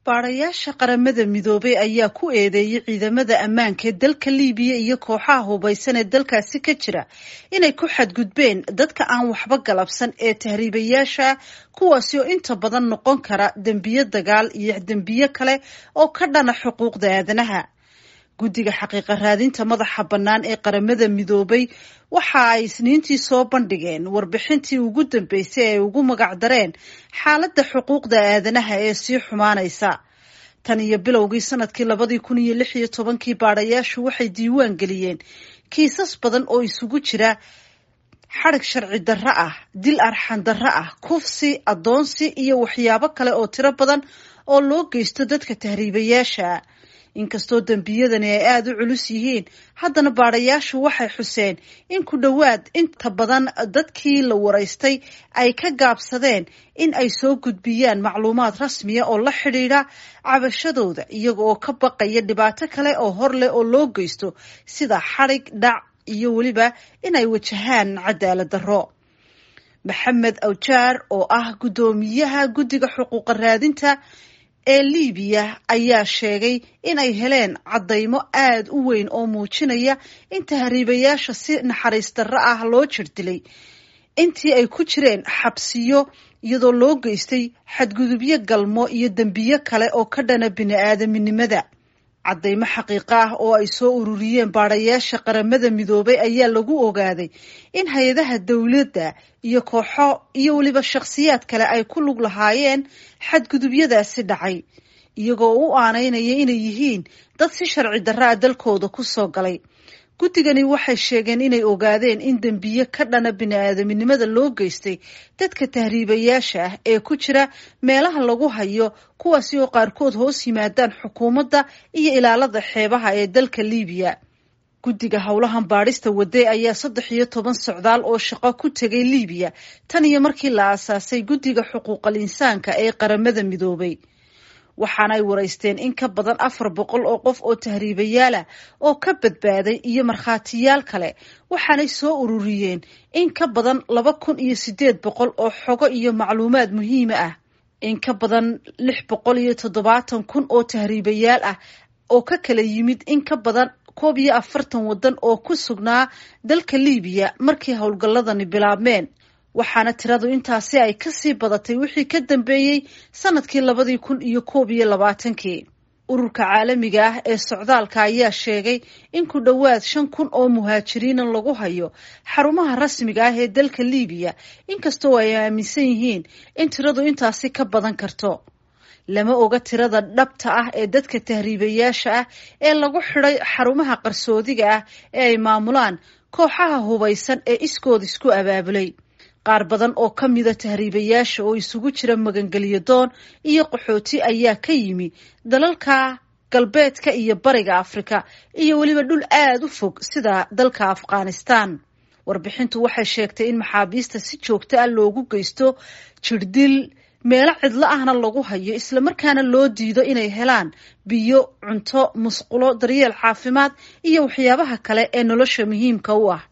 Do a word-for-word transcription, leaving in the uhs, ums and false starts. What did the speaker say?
Baarayaasha qaramada midoobay ayaa ku eedeeyay ciidamada ammaanka ee dalka Liibiya iyo kooxaha hubeysan ee dalkaasi ka jira inay ku xadgudbeen dadka aan waxba galabsan ee tahriibayaasha kuwaasi oo inta badan noqon kara dambiyo dagaal iyo dambiyo kale oo ka dhana xuquuqda aadanaha. Guddiga xaqiiqa raadinta madaxa bannaan ee qaramada midoobay waxa ay isniintii soo bandhigeen warbixintii ugu dambeysay ee ay ugu magac dareen xaaladda xuquuqda aadanaha ee sii xumaanaysa. Tan iyo bilowgii sanadkii labadii kun iyo lix iyo tobankii baarayaashu waxay diiwaan geliyeen kiisas badan oo isugu jira xadhig sharci darro ah, dil arxan darro ah, kufsi, addoonsi iyo waxyaabo kale oo tiro badan oo loo geysto dadka tahriibayaasha. Inkastoo dambiyadani ay aada u culus yihiin, haddana baarayaashu waxay xuseen in ku dhowaad inta badan dadkii la waraystay ay ka gaabsadeen in ay soo gudbiyaan macluumaad rasmiya oo la xidhiidha cabashadooda iyaga oo ka baqaya dhibaato kale oo hor leh oo loo geysto sida xadhig, dhac iyo weliba in ay wajahaan cadaalad darro. Maxamed Awjaar oo ah guddoomiyaha guddiga xuquuqa raadinta ee Liibiya ayaa sheegay in ay heleen caddaymo aad u weyn oo muujinaya in tahriibayaasha si naxariis darro ah loo jirdilay intii ay ku jireen xabsiyo iyadoo loo geystay xadgudubyo galmo iyo dembiyo kale oo ka dhana bini'aadaminimada. Caddaymo xaqiiqo ah oo ay soo ururiyeen baarayaasha qaramada midoobay ayaa lagu ogaaday in hay-adaha dowladda iyo kooxo iyo weliba shakhsiyaad kale ay ku lug lahaayeen xadgudubyadaasi dhacay iyagoo u aanaynaya inay yihiin dad si sharci darro ah dalkooda ku soo galay. Guddigani waxay sheegeen inay ogaadeen in dembiyo ka dhana bini'aadaminimada loo geystay dadka tahriibayaasha ah ee ku jira meelaha lagu hayo kuwaasi oo qaarkood hoos yimaadaan xukuumadda iyo ilaalada xeebaha ee dalka Liibiya. Guddiga howlahan baadhista waday ayaa saddex iyo toban socdaal oo shaqo ku tegay Liibiya tan iyo markii la aasaasay guddiga xuquuqal insaanka ee qaramada midoobay. Waxaana ay waraysteen in ka badan afar boqol oo qof oo tahriibayaal ah oo ka badbaaday iyo markhaatiyaal kale. Waxaanay soo ururiyeen in ka badan laba kun iyo sideed boqol oo xogo iyo macluumaad muhiima ah. In ka badan lix boqol iyo toddobaatan kun oo tahriibayaal ah oo ka kala yimid in ka badan koob iyo afartan waddan oo ku sugnaa dalka Liibiya markii howlgalladani bilaabmeen. Waxaana tiradu intaasi ay ka sii badatay wixii ka dambeeyey sanadkii labadii kun iyo koob iyo labaatankii. Ururka caalamiga ah ee socdaalka ayaa sheegay in ku dhowaad shan kun oo muhaajiriina lagu hayo xarumaha rasmiga ah ee dalka Liibiya, inkastoo ay aaminsan yihiin in tiradu intaasi ka badan karto. Lama oga tirada dhabta ah ee dadka tahriibayaasha ah ee lagu xidhay xarumaha qarsoodiga ah ee ay maamulaan kooxaha hubeysan ee iskood isku abaabulay. Qaar badan oo ka mida tahriibayaasha oo isugu jira magangelyo doon iyo qaxooti ayaa ka yimi dalalka galbeedka iyo bariga Afrika iyo weliba dhul aad u fog sida dalka Afghanistan. Warbixintu waxay sheegtay in maxaabiista si joogto ah loogu geysto jirdil, meelo cidlo ahna lagu hayo, isla markaana loo diido inay helaan biyo, cunto, musqulo, daryeel caafimaad iyo waxyaabaha kale ee nolosha muhiimka u ah.